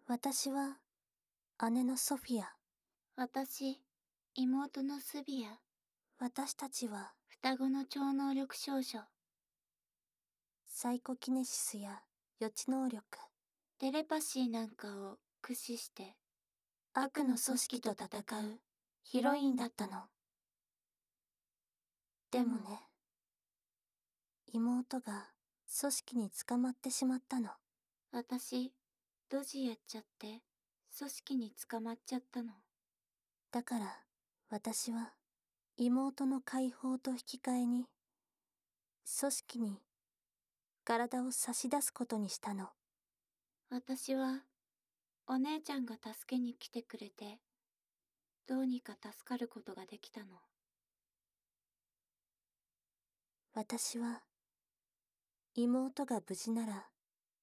私は姉のソフィア。 私、妹のスビア。 私たちは双子の超能力少女。 サイコキネシスや予知能力、 テレパシーなんかを駆使して悪の組織と戦うヒロインだったの。でもね、妹が組織に捕まってしまったの。 私、ドジやっちゃって組織に捕まっちゃったの。 だから私は妹の解放と引き換えに組織に体を差し出すことにしたの。 私はお姉ちゃんが助けに来てくれてどうにか助かることができたの。 私は妹が無事なら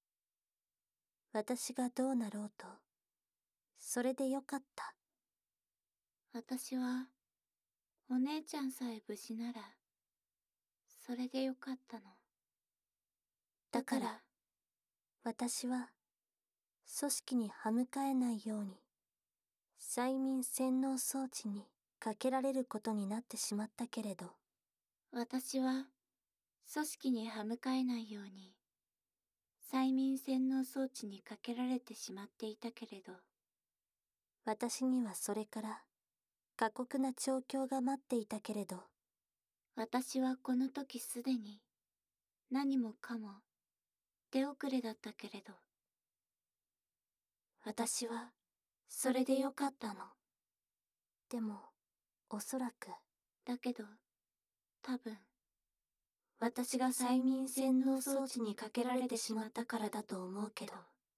私がどうなろうとそれでよかった。 私はお姉ちゃんさえ無事ならそれでよかったの。 だから私は組織に歯向かえないように催眠洗脳装置にかけられることになってしまったけれど、 私は組織に歯向かえないように催眠洗脳装置にかけられてしまっていたけれど、 私にはそれから過酷な調教が待っていたけれど、 私はこの時すでに何もかも手遅れだったけれど、 私はそれでよかったの。でもおそらくだけど多分私が催眠洗脳装置にかけられてしまったからだと思うけど、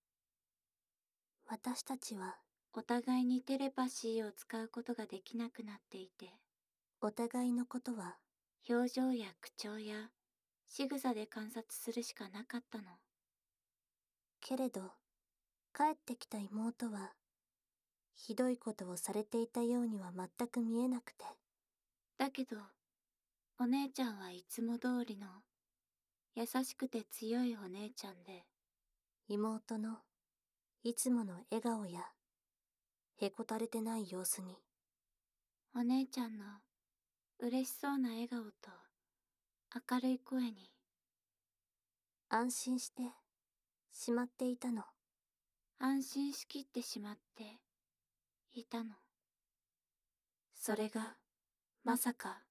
私たちはお互いにテレパシーを使うことができなくなっていて、 お互いのことは表情や口調や仕草で観察するしかなかったの。 けれど帰ってきた妹はひどいことをされていたようには全く見えなくて、 だけどお姉ちゃんはいつも通りの優しくて強いお姉ちゃんで、 妹のいつもの笑顔やへこたれてない様子にお姉ちゃんの嬉しそうな笑顔と明るい声に安心してしまっていたの。 安心しきってしまっていたの。 それがまさか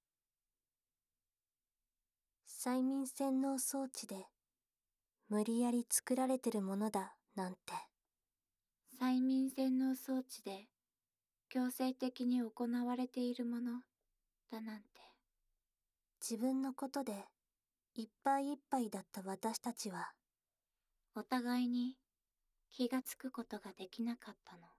催眠洗脳装置で無理やり作られてるものだなんて。 催眠洗脳装置で強制的に行われているものだなんて。 自分のことでいっぱいいっぱいだった私たちはお互いに気がつくことができなかったの。